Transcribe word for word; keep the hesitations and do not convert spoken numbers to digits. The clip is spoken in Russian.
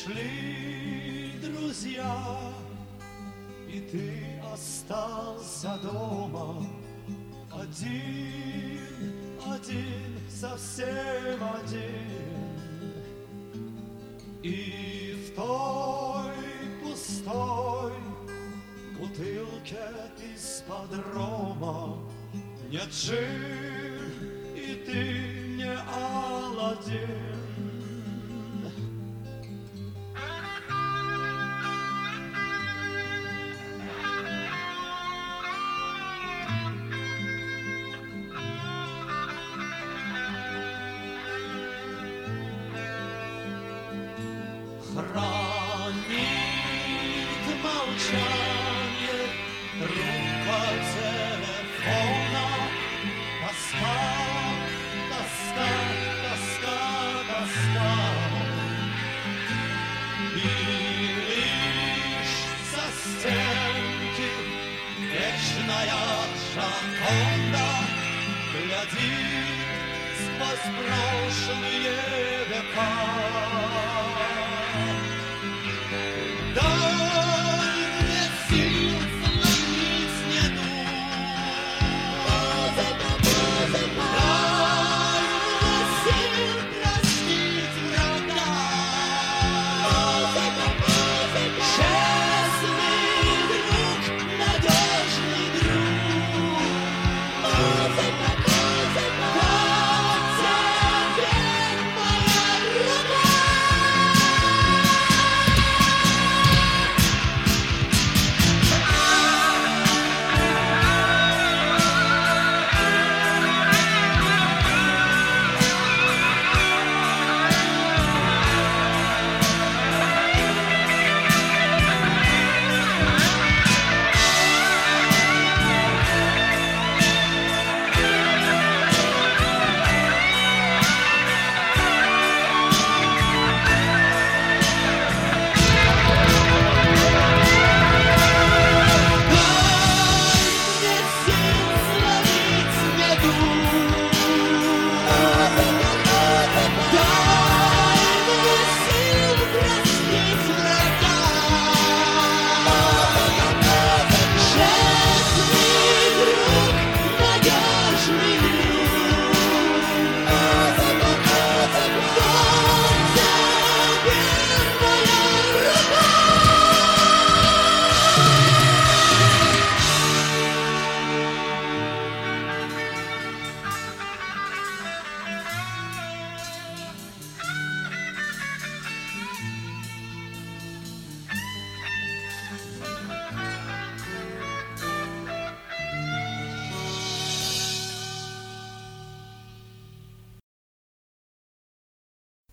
Ушли друзья, и ты остался дома. Один, один, совсем один. И в той пустой бутылке из-под рома нет жир, и ты не Аладдин. Хранит молчание трубка телефона. Тоска, тоска, тоска, тоска. И лишь со стенки вечная Джоконда глядит сквозь прошлые века.